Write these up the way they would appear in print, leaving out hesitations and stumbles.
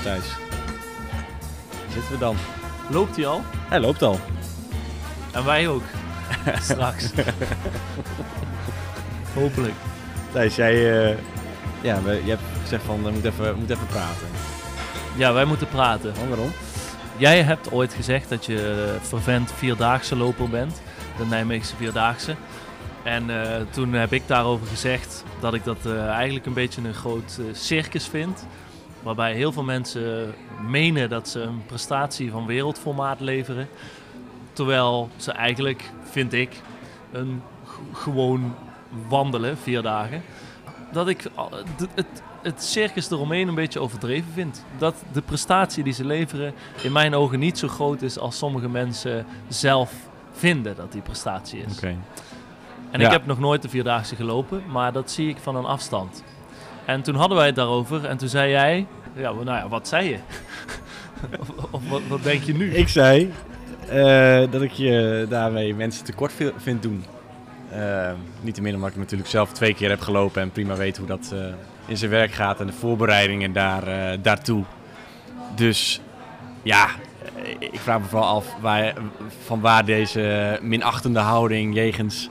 Thijs. Daar zitten we dan. Loopt hij al? Hij loopt al. En wij ook. Straks. Hopelijk. Thijs, jij hebt gezegd van we moeten even praten. Ja, wij moeten praten. Oh, waarom? Jij hebt ooit gezegd dat je fervent vierdaagse loper bent. De Nijmeegse Vierdaagse. En toen heb ik daarover gezegd dat ik dat eigenlijk een beetje een groot circus vind. Waarbij heel veel mensen menen dat ze een prestatie van wereldformaat leveren. Terwijl ze eigenlijk, vind ik, gewoon wandelen 4 dagen. Dat ik het circus eromheen een beetje overdreven vind. Dat de prestatie die ze leveren in mijn ogen niet zo groot is als sommige mensen zelf vinden dat die prestatie is. Okay. En ik heb nog nooit de Vierdaagse gelopen, maar dat zie ik van een afstand. En toen hadden wij het daarover en toen zei jij... Ja, nou ja, wat zei je? of wat denk je nu? Ik zei dat ik je daarmee mensen tekort vind doen. Niet te min omdat ik natuurlijk zelf 2 keer heb gelopen en prima weet hoe dat in zijn werk gaat en de voorbereidingen daartoe. Dus ja, ik vraag me vooral af van waar deze minachtende houding jegens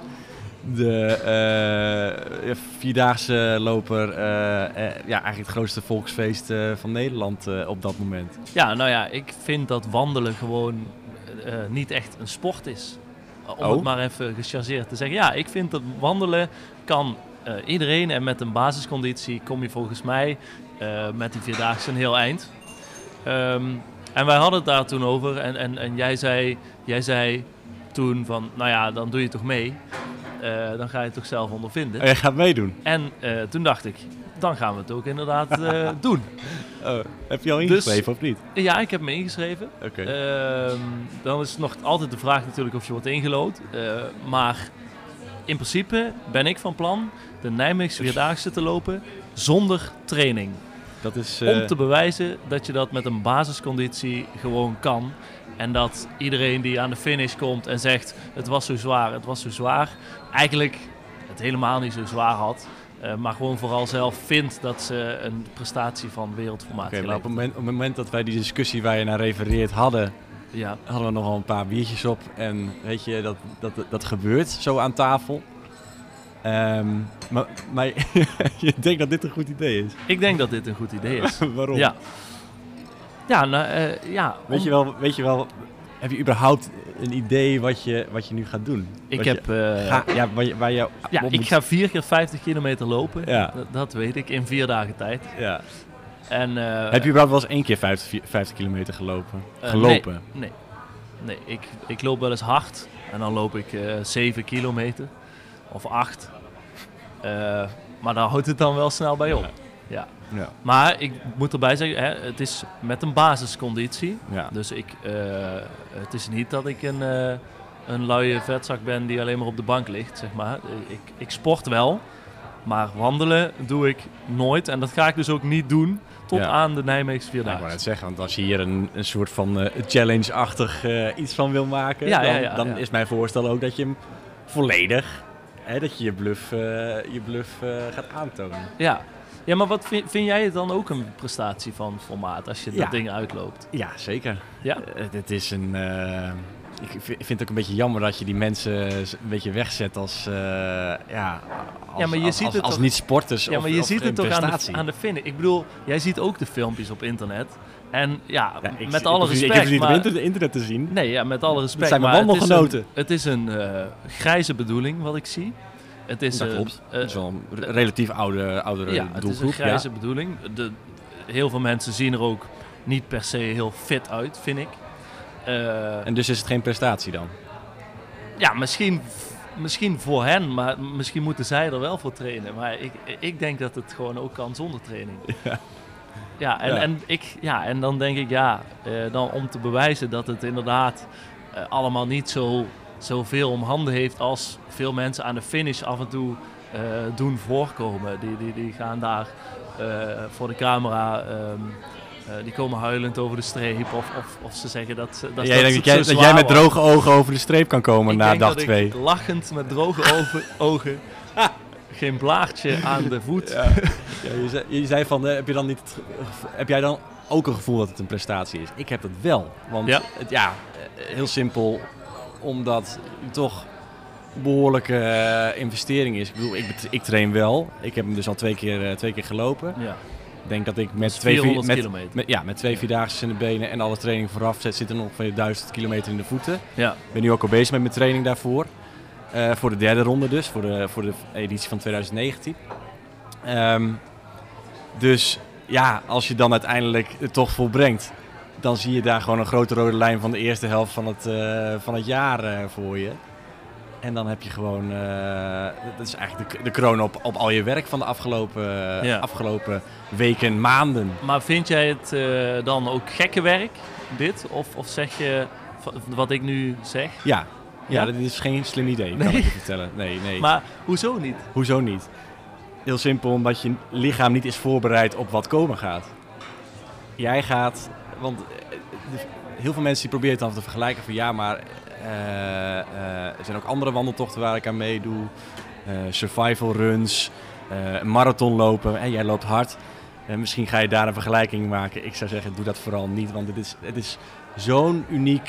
de vierdaagse loper, eigenlijk het grootste volksfeest van Nederland op dat moment. Ja, nou ja, ik vind dat wandelen gewoon niet echt een sport is. Om het maar even gechargeerd te zeggen. Ja, ik vind dat wandelen kan iedereen en met een basisconditie kom je volgens mij met die vierdaagse een heel eind. En wij hadden het daar toen over en jij zei toen van, nou ja, dan doe je toch mee. Dan ga je het toch zelf ondervinden. Oh, jij gaat meedoen? En toen dacht ik, dan gaan we het ook inderdaad doen. Heb je al ingeschreven of niet? Ja, ik heb me ingeschreven. Okay. Dan is nog altijd de vraag natuurlijk of je wordt ingelood. Maar in principe ben ik van plan de Nijmeegse Vierdaagse te lopen zonder training. Dat is, om te bewijzen dat je dat met een basisconditie gewoon kan. En dat iedereen die aan de finish komt en zegt het was zo zwaar, eigenlijk het helemaal niet zo zwaar had. Maar gewoon vooral zelf vindt dat ze een prestatie van wereldformaat geleverd. Maar op het moment dat wij die discussie waar je naar refereert hadden, hadden we nogal een paar biertjes op. En weet je, dat gebeurt zo aan tafel. Maar je denkt dat dit een goed idee is? Ik denk dat dit een goed idee is. Waarom? Ja. Ja, nou, ja. Weet je wel, heb je überhaupt een idee wat je nu gaat doen? Ik heb... ik ga 4 keer 50 kilometer lopen. Ja. Dat weet ik, in 4 dagen tijd. Ja. En, heb je überhaupt wel eens 1 keer 50 kilometer gelopen? Nee, ik loop wel eens hard. En dan loop ik 7 kilometer. Of 8. Maar daar houdt het dan wel snel bij op. Ja. Ja. Maar ik moet erbij zeggen, het is met een basisconditie. Ja. Dus het is niet dat ik een luie vetzak ben die alleen maar op de bank ligt, zeg maar. Ik sport wel, maar wandelen doe ik nooit. En dat ga ik dus ook niet doen tot aan de Nijmeegse Vierdaagse. Ik wou net zeggen, want als je hier een soort van challenge-achtig iets van wil maken, dan is mijn voorstel ook dat je hem volledig, dat je je bluff gaat aantonen. Ja. Ja, maar wat vind jij het dan ook een prestatie van formaat als je dat ding uitloopt? Ja, zeker. Ja? Het is een... ik vind het ook een beetje jammer dat je die mensen een beetje wegzet als niet-sporters. Ja, maar je ziet het toch aan de finish. Ik bedoel, jij ziet ook de filmpjes op internet. En met alle respect... Ik heb het niet op internet te zien. Nee, ja, met alle respect. Het zijn mijn wandelgenoten. Het is een grijze bedoeling wat ik zie. Het is, dat klopt. Het is wel een relatief oudere doelgroep. Het is een grijze bedoeling. Heel veel mensen zien er ook niet per se heel fit uit, vind ik. En dus is het geen prestatie dan? Ja, misschien voor hen, maar misschien moeten zij er wel voor trainen. Maar ik denk dat het gewoon ook kan zonder training. En dan denk ik, dan om te bewijzen dat het inderdaad allemaal niet zoveel om handen heeft als veel mensen aan de finish af en toe doen voorkomen. Die gaan daar voor de camera, die komen huilend over de streep of ze zeggen dat jij met droge ogen over de streep kan komen na dag 2. Ik denk dat ik lachend met droge ogen geen blaartje aan de voet. Ja. Ja, je zei van, heb jij dan ook een gevoel dat het een prestatie is? Ik heb dat wel. Want heel simpel, omdat het toch een behoorlijke investering is. Ik bedoel, ik train wel. Ik heb hem dus al twee keer gelopen. Ja. Ik denk dat ik met 400 kilometer. met 2 vierdaagse in de benen en alle training vooraf zit er nog ongeveer 1000 kilometer in de voeten. Ja. Ik ben nu ook al bezig met mijn training daarvoor. Voor de derde ronde dus, voor de editie van 2019. Dus ja, als je dan uiteindelijk het toch volbrengt, dan zie je daar gewoon een grote rode lijn van de eerste helft van het jaar voor je. En dan heb je gewoon, dat is eigenlijk de kroon op al je werk van de afgelopen weken, maanden. Maar vind jij het dan ook gekke werk, dit? Of zeg je wat ik nu zeg? Ja, dat is geen slim idee, kan ik je vertellen. Nee. Maar hoezo niet? Hoezo niet? Heel simpel, omdat je lichaam niet is voorbereid op wat komen gaat. Jij gaat, want heel veel mensen die proberen het dan te vergelijken van ja, maar er zijn ook andere wandeltochten waar ik aan meedoe. Survival runs, marathon lopen. Jij loopt hard. Misschien ga je daar een vergelijking maken. Ik zou zeggen, doe dat vooral niet, want het is zo'n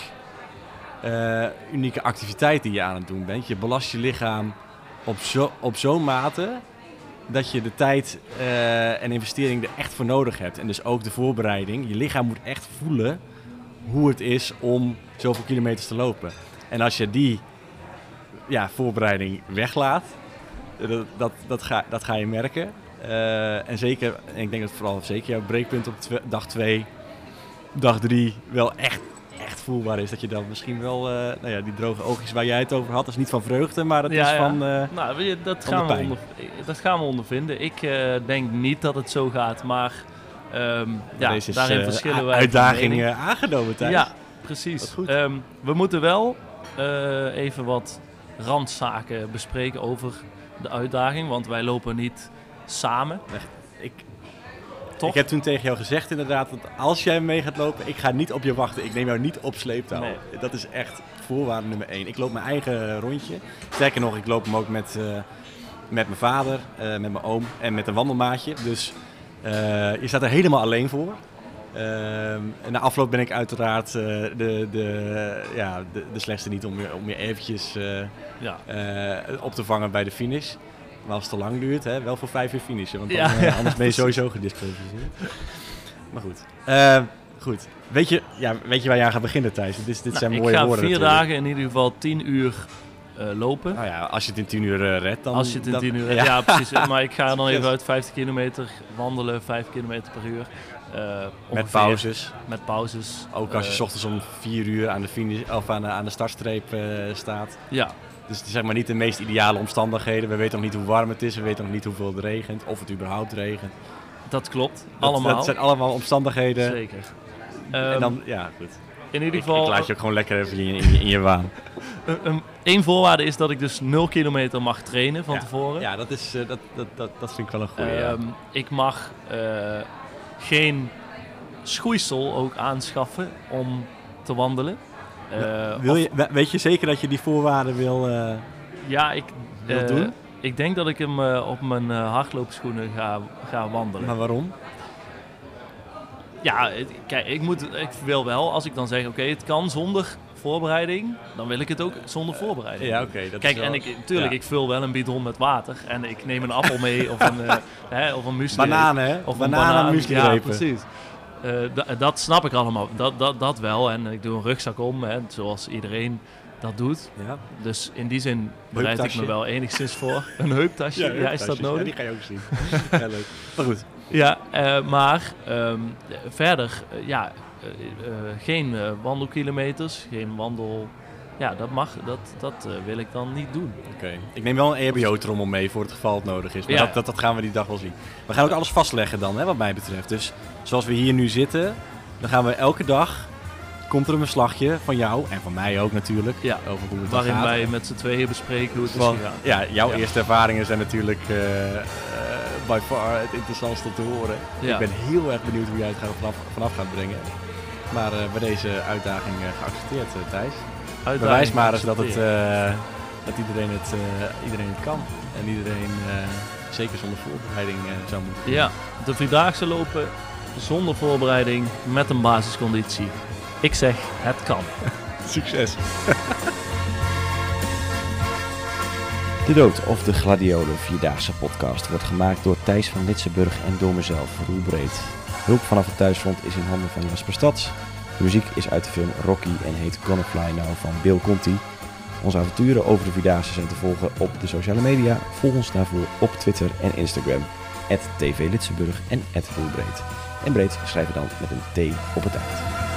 unieke activiteit die je aan het doen bent. Je belast je lichaam op zo'n mate dat je de tijd en investering er echt voor nodig hebt. En dus ook de voorbereiding. Je lichaam moet echt voelen hoe het is om zoveel kilometers te lopen. En als je die voorbereiding weglaat, dat ga je merken. En zeker, en ik denk dat vooral zeker jouw breekpunt op dag 2, dag 3 wel echt voelbaar is. Dat je dan misschien wel, die droge oogjes waar jij het over had, dat is niet van vreugde, maar dat is van dat gaan we ondervinden. Ik denk niet dat het zo gaat, maar daarin verschillen wij. Uitdaging aangenomen, Thijs. Ja, precies. We moeten wel even wat randzaken bespreken over de uitdaging, want wij lopen niet samen. Ik heb toen tegen jou gezegd inderdaad, dat als jij mee gaat lopen, ik ga niet op je wachten. Ik neem jou niet op sleeptouw. Nee. Dat is echt voorwaarde nummer 1. Ik loop mijn eigen rondje. Sterker nog, ik loop hem ook met mijn vader, met mijn oom en met een wandelmaatje. Dus je staat er helemaal alleen voor. Na afloop ben ik uiteraard de slechtste niet om je eventjes op te vangen bij de finish. Maar als het te lang duurt, wel voor 5 uur finishen. Want anders ben je sowieso gedisqualificeerd. Maar goed. Weet je waar je aan gaat beginnen, Thijs? Dit zijn mooie woorden. Ik ga 4 dagen in ieder geval 10 uur lopen. Nou ja, als je het in 10 uur redt, dan... Als je het in 10 uur redt, ja precies. Maar ik ga dan even uit 50 kilometer wandelen, 5 kilometer per uur. Met pauzes. Met pauzes. Ook als je 's ochtends om 4 uur aan de finish, of aan de startstreep staat. Ja. Dus het is zeg maar niet de meest ideale omstandigheden. We weten nog niet hoe warm het is. We weten nog niet hoeveel het regent. Of het überhaupt regent. Dat klopt. Allemaal. Dat zijn allemaal omstandigheden. Zeker. En dan, goed. In ieder geval... Ik laat je ook gewoon lekker even in je waan. Eén voorwaarde is dat ik dus 0 kilometer mag trainen van tevoren. Ja, dat vind ik wel een goede. Ik mag geen schoeisel ook aanschaffen om te wandelen. Weet je zeker dat je die voorwaarden wil doen? Ik denk dat ik hem op mijn hardloopschoenen ga wandelen. Maar waarom? Ja, kijk, ik wil wel, als ik dan zeg, oké, het kan zonder voorbereiding, dan wil ik het ook zonder voorbereiding. Ja, oké. Kijk, en ik vul wel een bidon met water en ik neem een appel mee of een muesli. Bananen, hè? Of een banaan muesli. Ja, precies. Dat snap ik allemaal. Dat wel. En ik doe een rugzak om, zoals iedereen dat doet. Ja. Dus in die zin bereid ik me wel enigszins voor. Een heuptasje, is dat nodig? Ja, die ga je ook zien. Ja, leuk. Maar goed. Ja, maar verder, geen wandelkilometers, geen wandel... Ja, dat mag, dat wil ik dan niet doen. Oké. Ik neem wel een EHBO-trommel mee voor het geval het nodig is. Maar dat gaan we die dag wel zien. We gaan ook alles vastleggen dan, wat mij betreft. Dus zoals we hier nu zitten, dan gaan we elke dag... Komt er een verslagje van jou en van mij ook natuurlijk. Ja, over hoe het waarin gaat. wij met z'n tweeën bespreken hoe het is gegaan. Ja, jouw eerste ervaringen zijn natuurlijk by far het interessantste te horen. Ja. Ik ben heel erg benieuwd hoe jij het vanaf gaat brengen. Maar bij deze uitdaging geaccepteerd, Thijs. Bewijs maar eens dat iedereen het kan. En iedereen zeker zonder voorbereiding zou moeten doen. Ja, de Vierdaagse lopen zonder voorbereiding met een basisconditie. Ik zeg, het kan. Succes! De Dood of de Gladiolen Vierdaagse podcast wordt gemaakt door Thijs van Litsenburg en door mezelf, Roel Breed. Hulp vanaf het thuisfront is in handen van Jasper Stads. De muziek is uit de film Rocky en heet Gonna Fly Now van Bill Conti. Onze avonturen over de Vierdaagse zijn te volgen op de sociale media. Volg ons daarvoor op Twitter en Instagram. @tvlitsenburg en @roelbreed. En breed schrijven dan met een T op het eind.